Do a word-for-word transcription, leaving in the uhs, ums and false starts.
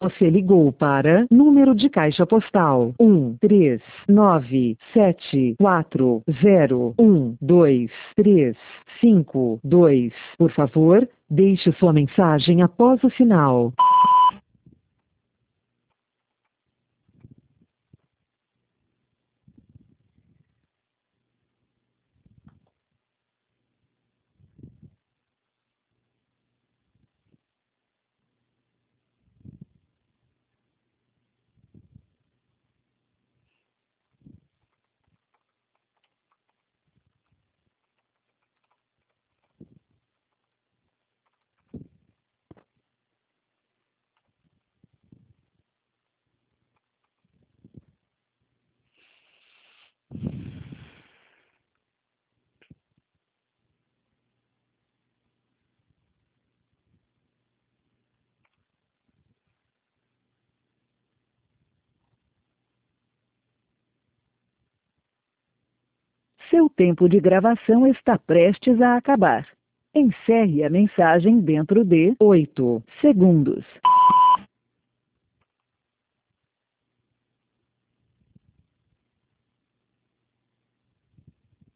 Você ligou para número de caixa postal um três nove sete quatro zero um dois três cinco dois. Por favor, deixe sua mensagem após o sinal. Seu tempo de gravação está prestes a acabar. Encerre a mensagem dentro de oito segundos.